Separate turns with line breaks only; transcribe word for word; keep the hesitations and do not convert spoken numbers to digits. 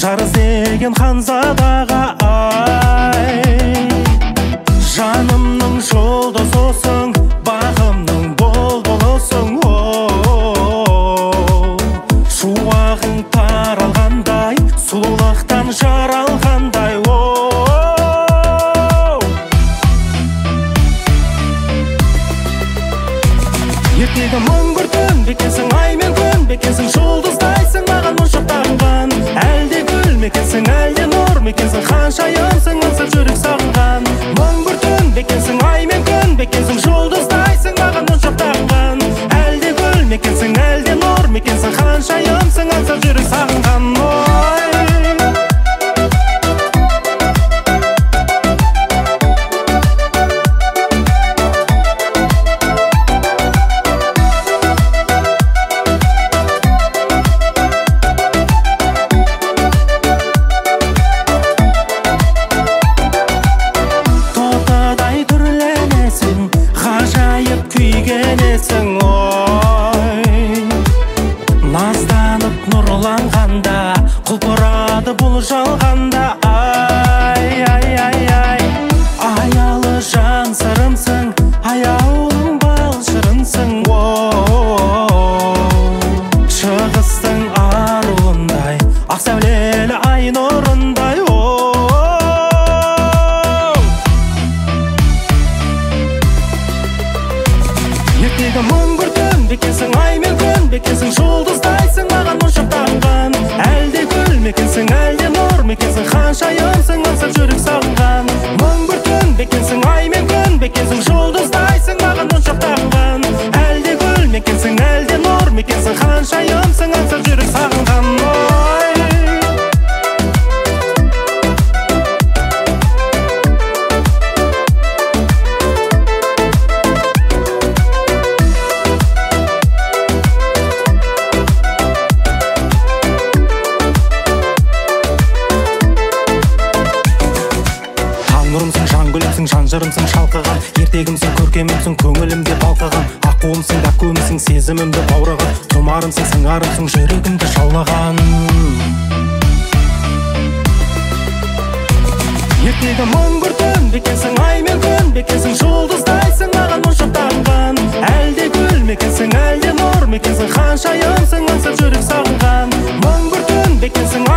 жар іздеген ханзадаға ай, жанымның жұлдызысың, бағымның бұлбұлысың. Шуағың таралғандай, сұлулықтан жаралғандай. Ертегі мың бір түн бекесің, ай мен күн бекесің, жұлдыздайсың маған мұншақтанған. Әлде гүл мекенсің, әлде нұр мекенсің, ханшайымсың аңсап жүрек сағынған. Мың бір түн бекесің, ай мен күн бекесің, жұлдыздайсың маған мұншақтанған. Әлде гүл мекенсің, әлде нұр мекенсің, ханшайымсың аңсап жүрек сағынған. Назданып нұрланғанда, құлпырады бұл жалғанда. Ай, ай, ай, ай, аялы жан сырымсың, аяулым бал шырымсың. Шығыстың аруындай, ақ сәулелі ай нұрындай. Ертегі мың бір түн бекесің, ай мен күн бекесің, жұлдыздайсың маған мұншақтанған. Әлде гүл мекенсің, әлде нұр мекенсің, ханшайымсың аңсап жүрек сағынған. Мың бір түн бекесің, ай мен күн бекесің, жұлдыздайсың маған мұншақтанған. Әлде гүл мекенсің, әлде нұр мекенсің, ханшайымсың аңсап жүрек сағынған. Нұрымсың, жан гүлімсің, жан жырымсың шалқыған. Ертегімсің, көркемімсің, көңілімде балқыған. Аққуымсың, дәпкөмісің, сезімімді баураған. Тұмарымсың, сыңарымсың, жүрегімді жаулаған. Ертегі мың бір түн бекесің, ай мен күн бекесің, жұлдыздайсың маған мұншақтанған. Әлде гүл мекенсің, әлде нұр мекенсің, ханшайымсың аңсап жүрек сағынған. Мың бір түн бекесің,